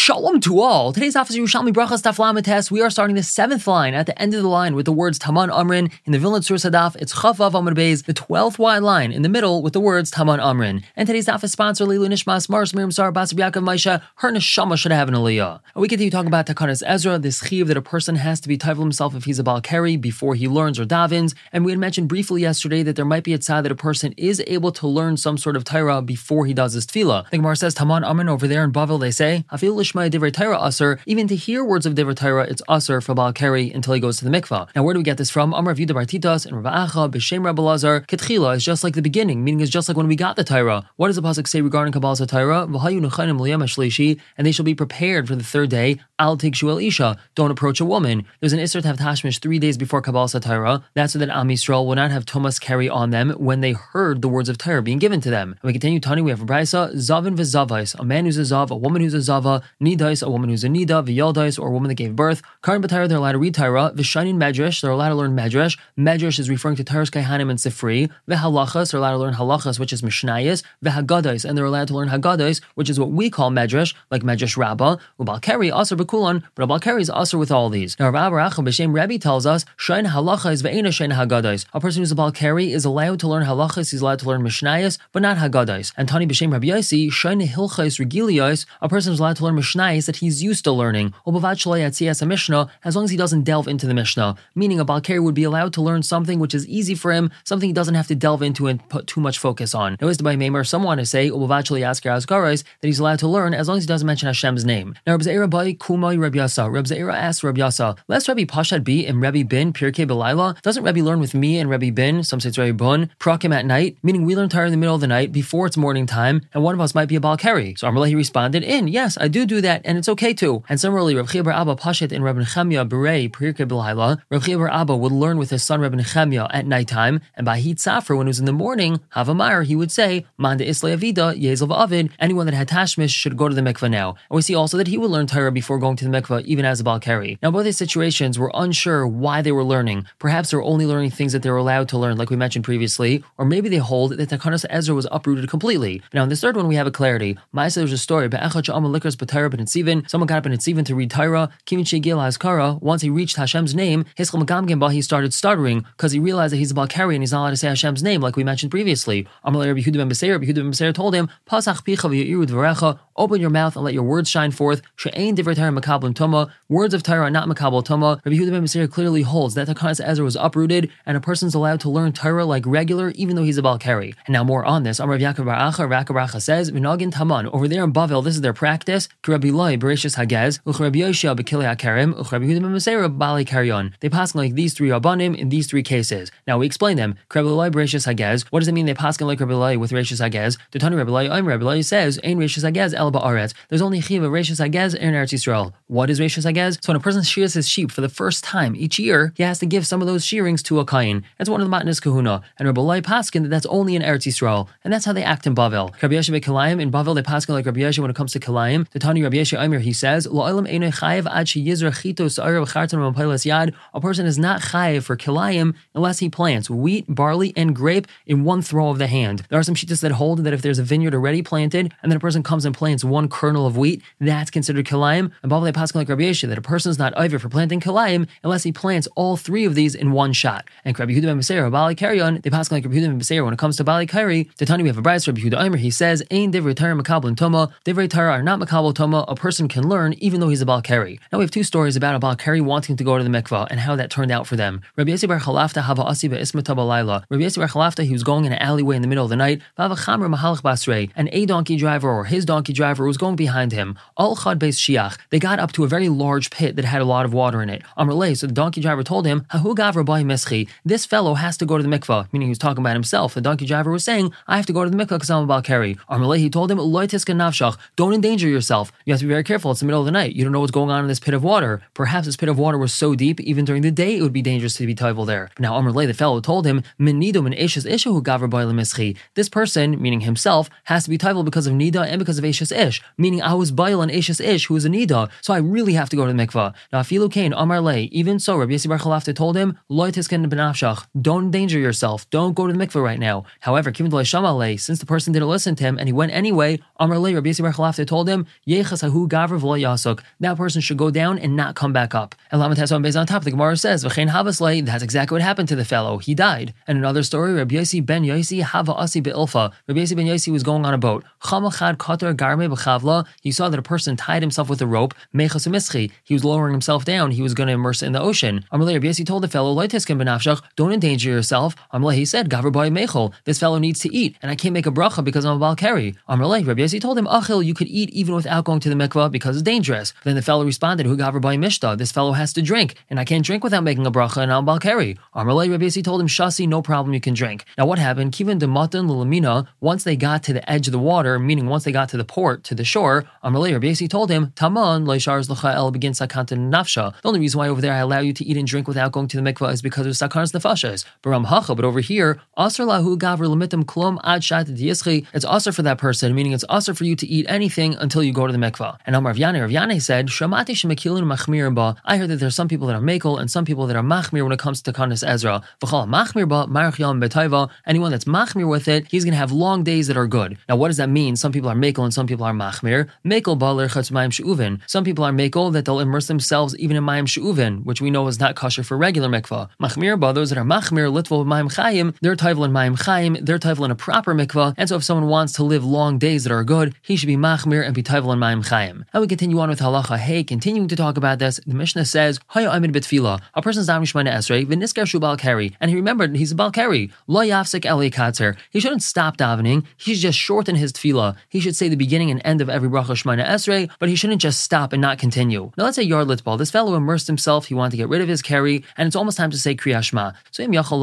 Shalom to all. Today's Daf is Yerushalmi Brachas Daf Lamed. We are starting the 7th line at the end of the line with the words Taman Amrin. In the Vilna Tzur Sadaf, it's Chaf Vav Amud Beis, the 12th wide line in the middle with the words Taman Amrin. And today's Daf is sponsored Leilu Nishmas Mars Miriam Sar Bas Yaakov Maisha. Her neshama should have an aliyah. And we continue talking about Takanas Ezra, this chiv that a person has to be tayvel himself if he's a Baal Keri before he learns or davens. And we had mentioned briefly yesterday that there might be a tzad that a person is able to learn some sort of Torah before he does his tefillah. The Gemara says Taman Amrin over there in Bavel. They say Afil Lishmai Divrei Torah Aser. Even to hear words of Divrei Torah, it's Aser for Baal Keri until he goes to the mikvah. Now, where do we get this from? Amar Rav Yudah bar Titas and Rav Acha b'Shem Rabbi Lazar. Ketchila is just like the beginning, meaning it's just like when we got the Torah. What does the pasuk say regarding Kabbalas Torah? V'hayu nechanim l'yom hashlishi, and they shall be prepared for the third day. Al tigshu el isha. Don't approach a woman. There's an Isser to have tashmish 3 days before Kabbalas Torah. That's so that Am Yisrael will not have Tumas Keri on them when they heard the words of Torah being given to them. And we continue. Tani, we have a brayso zavin v'zavais, a man who's a zav, a woman who's a zava, nidais, a woman who's a nida, v'yaldais, or a woman that gave birth. Karin b'Torah, they're allowed to read Torah. V'shanin medrash, they're allowed to learn medrash. Medrash is referring to Torah's Kaihanim and Sifri. V'halachas, they're allowed to learn halachas, which is mishnayos. V'hagadais, and they're allowed to learn hagadais, which is what we call medrash, like medrash rabbah. U'bal keri aser b'kulan, but a bal keri is aser with all these. Now Rav Acha b'Shem Rebbe tells us shain halachas ve'ena shain hagadais. A person who's a bal keri is allowed to learn halachas, he's allowed to learn mishnayos, but not hagadais. And Tani b'Shem Rabbi Yossi shain hilchais regilios. A person is allowed to learn mishnayos that he's used to learning. Ubavad shalei atzias a mishnah, as long as he doesn't delve into the mishnah. Meaning a bal keri would be allowed to learn something which is easy for him, something he doesn't have to delve into and put too much focus on. Now, as the by Maimer, some want to say ubavad shalei asker asgarais that he's allowed to learn as long as he doesn't mention Hashem's name. Now, Reb Zeira bai kumai Reb Yasa. Reb Zeira asks Reb Yasa, lest Rebbe Pashad be and Rebbe bin Pirkei B'Laila. Doesn't Rebbe learn with me and Rebbe bin? Some say it's Rebbe Bun. Prakim at night, meaning we learn Torah in the middle of the night before it's morning time, and one of us might be a Baal Keri. So Amalei, he responded in, yes, I do that, and it's okay too. And similarly, Reb Chia bar Abba Pashat and Reb Nechemia Berei Pirkei B'Laila. Reb Chia bar Abba would learn with his son Reb Nechemia at nighttime, and by Hit Safra, when it was in the morning, Havamar, he would say, Manda Islay Avida, Yezel V'Avid, anyone that had Tashmish should go to the mikveh now. And we see also that he would learn Torah before going to the mikveh, even as a Baal Keri. Now, both these situations were unsure why they were learning. Perhaps they were only learning things that they were allowed to learn, like we mentioned previously, or maybe they hold that Takanas Ezra was uprooted completely. Now, in this third one, we have a clarity. Ma'aseh, there's a story. Someone got up in Netzivan to read Torah. Once he reached Hashem's name, he started stuttering because he realized that he's a Baal Keri and he's not allowed to say Hashem's name, like we mentioned previously. Rabbi Yehuda ben Beseir told him, open your mouth and let your words shine forth. Words of Torah are not makabel tuma. Rabbi Yehuda ben Beseir clearly holds that Takanas Ezra was uprooted and a person's allowed to learn Torah like regular, even though he's a Baal Keri. And now more on this. Amar Rav Yaakov bar Acha, Rav Acha says, V'nagin taman. Over there in Bavel, this is their practice. Rabbi Loi bereshis hagez, Rabbi Yoshia b'kilei hakerim, Rabbi Yehuda ben Beseir b'alei karyon. They pass like these three rabbanim in these three cases. Now we explain them. Rabbi Loi bereshis hagez. What does it mean they pass like Rabbi Loi with reshis hagez? The Tani Rabbi Loi says, Ein reshis hagez el ba'aretz. There's only chiv of reshis hagez in Eretz Yisrael. What is reshis hagez? So when a person shears his sheep for the first time each year, he has to give some of those shearings to a kain. That's one of the matnas kahuna. And Rabbi Loi paskin that's only in Eretz Yisrael, and that's how they act in Bavel. Rabbi Yeshua Kilayim in Bavel they paskin like Rabbi Yeshua when it comes to Kilayim. The Tani Rabbi Yeshua Aimer he says, Lo'olam einay chayev ad sheyizra chito sa'ara v'chartan v'mapaylas yad. A person is not chayev for Kilayim unless he plants wheat, barley, and grape in one throw of the hand. There are some shittas that hold that if there's a vineyard already planted and then a person comes and plants one kernel of wheat, that's considered Kilayim. And Bavel they paskin like Rabbi Yeshua that a person's not over for planting Kilayim unless he plants all three of these in one shot. And Rabbi Yehuda ben Beseir, Bali Karyon, they pass like Rabbi Yehuda ben Beseir when it comes to Bali Kari. The Tani we have a brayso Rabbi Yehuda Aimer. He says, "Ein divrei Torah makabel toma. Divrei Torah are not makabel toma. A person can learn even though he's a Baal Keri." Now we have two stories about a Baal Keri wanting to go to the mikvah and how that turned out for them. Rabbi Yossi bar Chalafta hava asi be'ismata b'layla. Rabbi Yossi bar Chalafta, he was going in an alleyway in the middle of the night. V'ava chamer mahalach basrei, and a donkey driver or his donkey driver was going behind him. Al chad beis shiach. They got up to a very large pit that had a lot of water in it. Amrlei, so the donkey driver told him, Hahu gav rabbi meschi. This fellow has to go to the mikvah, meaning he was talking about himself. The donkey driver was saying, I have to go to the mikvah because I'm a Baal Keri. Amrlei, he told him, Loi tiskan nafshach. Don't endanger yourself. You have to be very careful. It's the middle of the night. You don't know what's going on in this pit of water. Perhaps this pit of water was so deep, even during the day, it would be dangerous to be toivel there. But now Amrlei, the fellow, told him, Menido min eshes isha hu gav rabbi lemeschi. This person, meaning himself, has to be toivel because of nida and because of eshes ish, meaning I was bail on eshes ish, who is a nida. mikvah, so I really have to go to the mikvah. Now, Afilu Kain, Amar Le, even so, Rabbi Yossi bar Chalafta told him, Lo tisken b'nafshach, don't endanger yourself, don't go to the mikvah right now. However, Kivin D'Lo Shama Le, since the person didn't listen to him and he went anyway, Amar Le, Rabbi Yossi bar Chalafta told him, Yechas hahu gavr v'lo yasuk, that person should go down and not come back up. And Lamed Tesson based on top, the Gemara says, V'chein havas Le, that's exactly what happened to the fellow, he died. And another story, Rabbi Yossi ben Yossi hava asi be'ilfa, Rabbi Yossi ben Yossi was going on a boat. Chamachad kater garme b'chavla, he saw that a person tied himself with a rope, mechas u'mischi, he was lowering himself down, he was going to immerse in the ocean. Amalei, Rabbi Yossi told the fellow, Lo tisken b'nafshach, don't endanger yourself. Amalei, he said, Gaver b'ay mechol, this fellow needs to eat, and I can't make a bracha because I'm a bal keri. Amalei, Rabbi Yossi told him, Achil, you could eat even without going to the mikvah because it's dangerous. Then the fellow responded, Hu gaver b'ay mishta, this fellow has to drink, and I can't drink without making a bracha, and I'm bal keri. Amalei, Rabbi Yossi told him, Shasi, no problem, you can drink. Now what happened? Kivan de matan l'lamina, once they got to the edge of the water, meaning once they got to the port, to the shore, Amalei, Rabbi Yossi told him, Taman, leishars l'cha el begin sakanta nafsha. The only reason why over there I allow you to eat and drink without going to the mikvah is because of sakanas nefashas. But over here, asr lahu gavr limitam klum ad shat d'yischi. It's asr for that person, meaning it's asr for you to eat anything until you go to the mikvah. And Amar Rav Yanai said, Shamati shemekilin machmir ba. I heard that there's some people that are mekel and some people that are machmir when it comes to kanas Ezra. V'chal machmir ba marach yom betayva. Anyone that's machmir with it, he's going to have long days that are good. Now, what does that mean? Some people are mekel and some people are machmir. Mekel ba lerchatz mayim she'uvin. Some people are mekel that they'll immerse themselves even in mayim she'uvin, which we know is not kosher for regular mikvah. Machmir ba, those that are machmir, litvo mayim chayim, they're tayvel in mayim chayim, they're tayvel in a proper mikvah, and so if someone wants to live long days that are good, he should be machmir and be tayvel in mayim chayim. And we continue on with halacha hey, continuing to talk about this, the Mishnah says, Haya amid bitfila, a person's davening shmona esrei, v'niskar shu bal keri, and he remembered he's a bal keri, lo yafsik eli katzer, he shouldn't stop davening, he should just shorten his tefillah, he should say the beginning and end of every bracha shmona esrei, but he shouldn't just stop and not continue. Now let's say yard litbal, this fellow immersed himself, he wanted to get rid of his keri, and it's almost time to say Kriyas Shema. So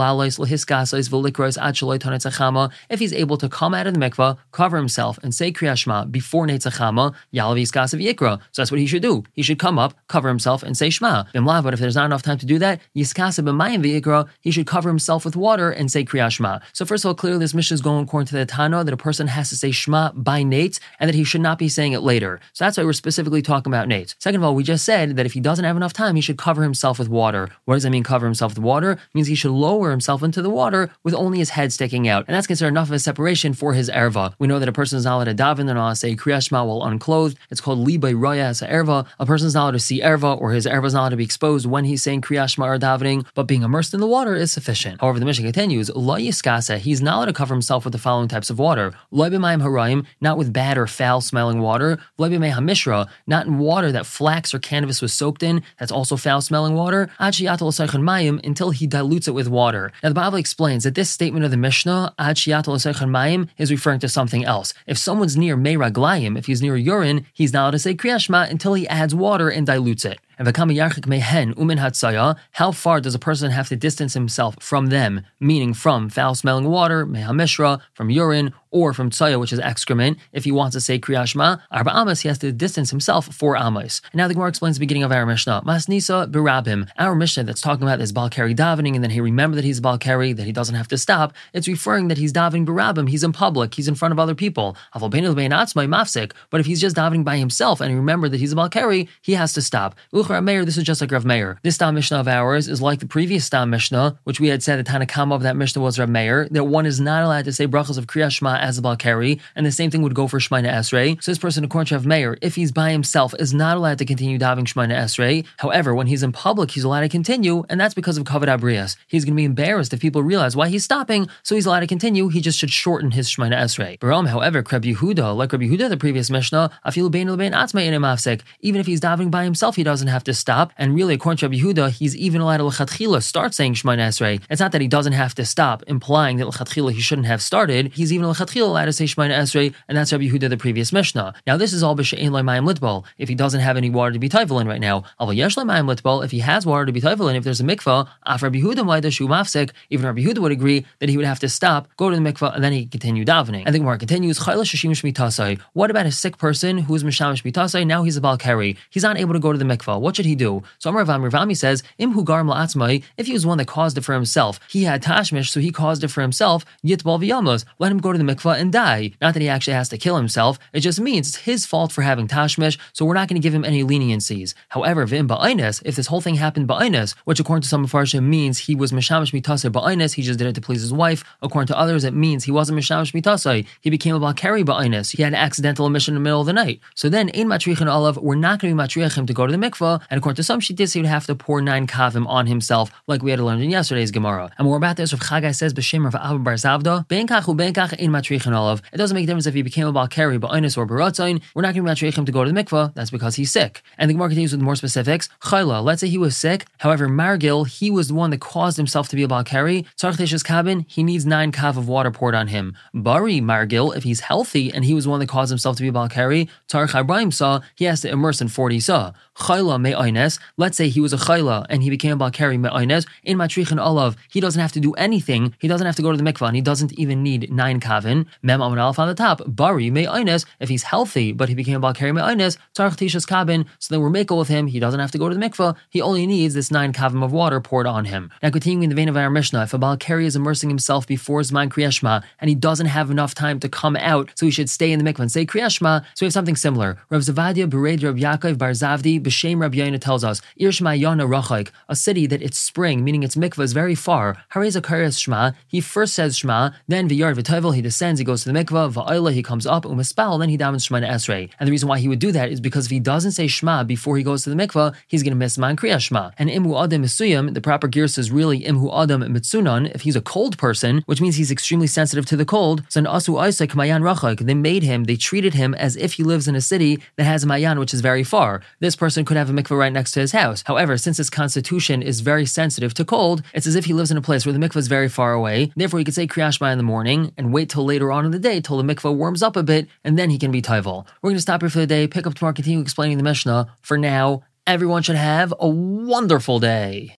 if he's able to come out of the mikvah, cover himself, and say Kriyas Shema before Neitzachama, Yalav Yiskasav Yikra. So that's what he should do. He should come up, cover himself, and say Shema. But if there's not enough time to do that, Yiskasav B'mayim V'Yikra, he should cover himself with water and say Kriyas Shema. So first of all, clearly this Mishnah is going according to the Tana that a person has to say Shema by Nates, and that he should not be saying it later. So that's why we're specifically talking about Nates. Second of all, we just said that if he doesn't have enough time, he should cover himself with water. What does that mean, cover himself with water? It means he should lower himself into the water with only his head sticking out. And that's considered enough of a separation for his erva. We know that a person is not allowed to daven, they're not allowed to say Kriyas Shema while unclothed. It's called libay raya as a erva. A person is not allowed to see erva, or his erva is not allowed to be exposed when he's saying Kriyas Shema or davening, but being immersed in the water is sufficient. However, the Mishnah continues, lo yiskasa, he's not allowed to cover himself with the following types of water. Lo b'mayim harayim, not with bad or foul smelling water. Lo b'may hamishra, not in water that flax or canvas was soaked in, that's also foul smelling water. Ad shiyatal l'saychen mayim, until he dilutes it with water. Now the Bible explains that this statement of the Mishnah, ad shiyatal l'saychen mayim, is referring to something else. If someone's near mei raglayim, if he's near urine, he's not allowed to say Kriyas Shema until he adds water and dilutes it. And how far does a person have to distance himself from them, meaning from foul-smelling water, mehamishra, from urine, or from tsaya, which is excrement? If he wants to say Kriyas Shema, arba amos, he has to distance himself 4 amos. And now the Gemara explains the beginning of our Mishnah. Masnisa birabim, our Mishnah that's talking about this bal keri davening, and then he remembered that he's bal keri, that he doesn't have to stop. It's referring that he's davening birabim, he's in public, he's in front of other people. But if he's just davening by himself and he remembered that he's a bal keri, he has to stop. This is just like Rav Meir. This Stam Mishnah of ours is like the previous Stam Mishnah, which we had said the Tanakama of that Mishnah was Rav Meir, that one is not allowed to say brachas of Kriyas Shema as a bal keri, and the same thing would go for Shemona Esrei. So this person, according to Rav Meir, if he's by himself, is not allowed to continue davening Shemona Esrei. However, when he's in public, he's allowed to continue, and that's because of Kavod Abrias. He's going to be embarrassed if people realize why he's stopping, so he's allowed to continue. He just should shorten his Shemona Esrei. Baram, however, Rabbi Yehuda, like Rabbi Yehuda, the previous Mishnah, afilu bein l'bein atzmai in mafsek. Even if he's davening by himself, he doesn't have to stop. And really, according to Rabbi Yehuda, he's even allowed to l'chatchila start saying Shemona Esrei. It's not that he doesn't have to stop, implying that l'chatchila he shouldn't have started. He's even l'chatchila allowed to say Shemona Esrei, and that's Rabbi Yehuda, the previous Mishnah. Now, this is all b'she'ein l'mayim litbal. If he doesn't have any water to be tayvel in right now, aval yesh l'mayim litbal. If he has water to be tayvel in, if there's a mikvah, af Rabbi Yehuda m'layda shu mafsek. Even Rabbi Yehuda would agree that he would have to stop, go to the mikvah, and then he could continue davening. And the Gemara continues, chayla shishim shmitasai. What about a sick person who is misham shmitasai? Now he's a bal keri. He's not able to go to the mikvah. What should he do? So Amar Rav Ami says, Imhu garm la'atzmai, if he was one that caused it for himself, he had tashmish, so he caused it for himself, yitbal v'yamos, let him go to the mikvah and die. Not that he actually has to kill himself, it just means it's his fault for having tashmish, so we're not going to give him any leniencies. However, v'im ba'ainis, if this whole thing happened ba'ainis, which according to some Mefarshim means he was mishamish mitasai ba'ainis, he just did it to please his wife. According to others, it means he wasn't mishamish mitasai, he became a balkari ba'ainis, he had an accidental emission in the middle of the night. So then, ein matriachin olav, we're not going to be matriach him to go to the mikvah, and according to some shittis, he would have to pour 9 kavim on himself, like we had learned in yesterday's Gemara. And more about this, Rav Chagai says, b'shem Rav Abba bar Zavda, benkach ubenkach ein matriachin olav. It doesn't make a difference if he became a balkari ba'ainis or baratzain, we're not going to be matriach him to go to the mikvah, that's because he's sick. And the Gemara continues with more specifics. Chayla, let's say he was sick, however, Margil, he was the one that caused himself to be a balkari, tzarich teishas kabin, he needs 9 kav of water poured on him. Bari Margil, if he's healthy and he was the one that caused himself to be a balkari, tzarich Ibrahim saw, he has to immerse in 40 saw. Chayla me'aynes, let's say he was a chayla and he became a balkari me'aynes, in matrichin olav, he doesn't have to do anything, he doesn't have to go to the mikvah, and he doesn't even need 9 kavin. Mem amun alf on the top, Bari me'aynes, if he's healthy but he became a balkari me'aynes, tzarich teishas kabin, so then we're makel with him, he doesn't have to go to the mikvah, he only needs this 9 kavim of water poured on him. Now continuing in the vein of our Mishnah, if a balkari is immersing himself before Zman Kriyas Shema and he doesn't have enough time to come out, so he should stay in the mikvah and say Kriyas Shema, so we have something similar. Rav Zavadia Bered Rav Yaakov Bar Zavdi B'Shem Rabbi Yaina tells us, Ir Shema Yana Rachaik, a city that its spring, meaning its mikvah, is very far. Hareza Kares Shema, he first says Shema, then V'yard V'Tovel, he descends, he goes to the mikvah, V'ayla, he comes up, U'Mispal, then he davens Shema Esrei. And the reason why he would do that is because if he doesn't say Shema before he goes to the mikvah, he's going to miss Man Kriyas Shema. And Imhu Adam Misuyam, the proper girsa is really Imhu Adam Mitsunan, if he's a cold person, which means he's extremely sensitive to the cold, so an Asu Isaac Mayan Rachak, they treated him as if he lives in a city that has a Mayan which is very far. This person could have a mikvah right next to his house. However, since his constitution is very sensitive to cold, it's as if he lives in a place where the mikvah is very far away. Therefore, he could say Kriyas Shema in the morning and wait till later on in the day till the mikvah warms up a bit, and then he can be taival. We're going to stop here for the day, pick up tomorrow, continue explaining the Mishnah. For now, everyone should have a wonderful day.